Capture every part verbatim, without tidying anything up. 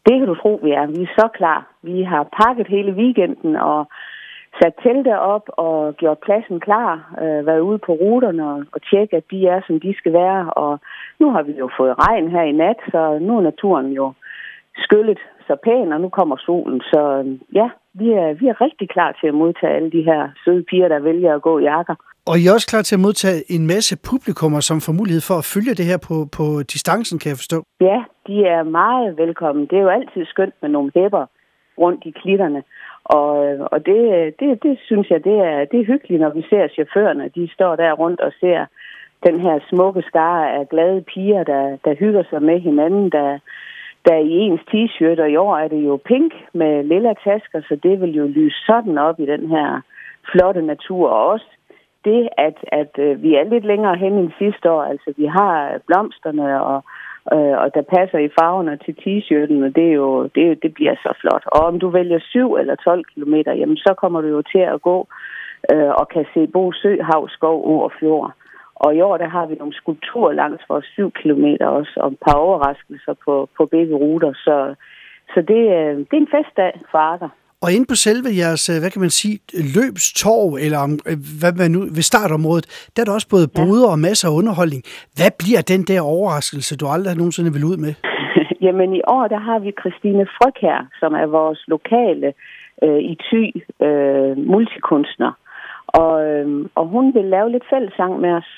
Det kan du tro, vi er. Vi er så klar. Vi har pakket hele weekenden og sat telte op og gjort pladsen klar. Øh, været ude på ruterne og, og tjekke, at de er, som de skal være. Og nu har vi jo fået regn her i nat, så nu er naturen jo skyllet så pæn, og nu kommer solen. Så ja, vi er, vi er rigtig klar til at modtage alle de her søde piger, der vælger at gå i jakker. Og I er også klar til at modtage en masse publikummer, som får mulighed for at følge det her på, på distancen, kan jeg forstå? Ja, de er meget velkommen. Det er jo altid skønt med nogle hæpper rundt i klitterne. Og, og det, det, det synes jeg, det er, det er hyggeligt, når vi ser chaufførerne. De står der rundt og ser den her smukke skare af glade piger, der, der hygger sig med hinanden, der, der i ens t-shirt. Og i år er det jo pink med lilla tasker, så det vil jo lyse sådan op i den her flotte natur. Og også det, at, at vi er lidt længere hen end sidste år. Altså, vi har blomsterne, og, og der passer i farverne til t-shirten, og det, er jo, det, det bliver så flot. Og om du vælger syv eller tolv kilometer, jamen, så kommer du jo til at gå øh, og kan se Bo Sø, Hav, Skov, Å og Fjord. Og i år, der har vi nogle skulpturer langs vores syv kilometer også, og et par overraskelser på, på begge ruter. Så, så det, det er en festdag for Agger. Og inde på selve jeres, hvad kan man sige, løbstorv, eller hvad man nu, ved startområdet, der er der også både boder og masser af underholdning. Hvad bliver den der overraskelse, du aldrig nogensinde vil ud med? Jamen i år, der har vi Christine Frøkjær, som er vores lokale øh, i Thy øh, multikunstner. Og, øh, og hun vil lave lidt fællessang med os.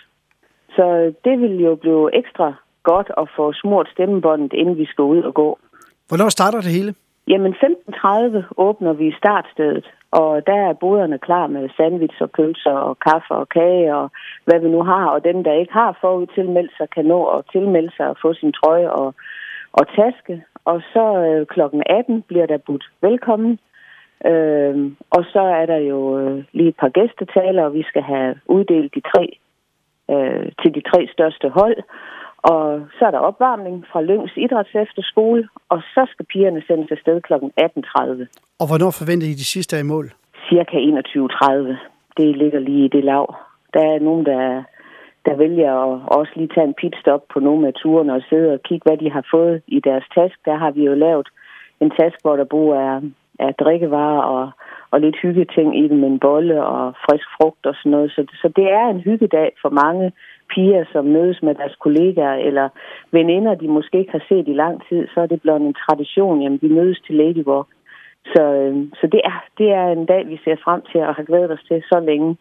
Så det vil jo blive ekstra godt at få smurt stemmebåndet, inden vi skal ud og gå. Hvornår starter det hele? Jamen femten tredive åbner vi startstedet, og der er boderne klar med sandwich og pølser og kaffe og kage og hvad vi nu har. Og dem, der ikke har forud tilmeldt sig, kan nå at tilmelde sig og få sin trøje og, og taske. Og så øh, klokken atten bliver der budt velkommen. Øh, og så er der jo øh, lige et par gæstetaler, og vi skal have uddelt de tre øh, til de tre største hold. Og så er der opvarmning fra Lyngs Idrætsefterskole, og så skal pigerne sendes afsted klokken atten tredive. Og hvornår forventer I de sidste af i mål? Cirka enogtyve tredive. Det ligger lige i det lav. Der er nogen, der, der vælger at også lige tage en pitstop på nogle af turene og sidde og kigge, hvad de har fået i deres task. Der har vi jo lavet en task, hvor der både er, er drikkevarer og, og lidt hyggeting i den med en bolle og frisk frugt og sådan noget. Så, så det er en hyggedag for mange piger, som mødes med deres kollegaer eller veninder, de måske ikke har set i lang tid, så er det blevet en tradition, jamen vi mødes til Ladywalk. Så, så det, er, det er en dag, vi ser frem til og har glædet os til så længe.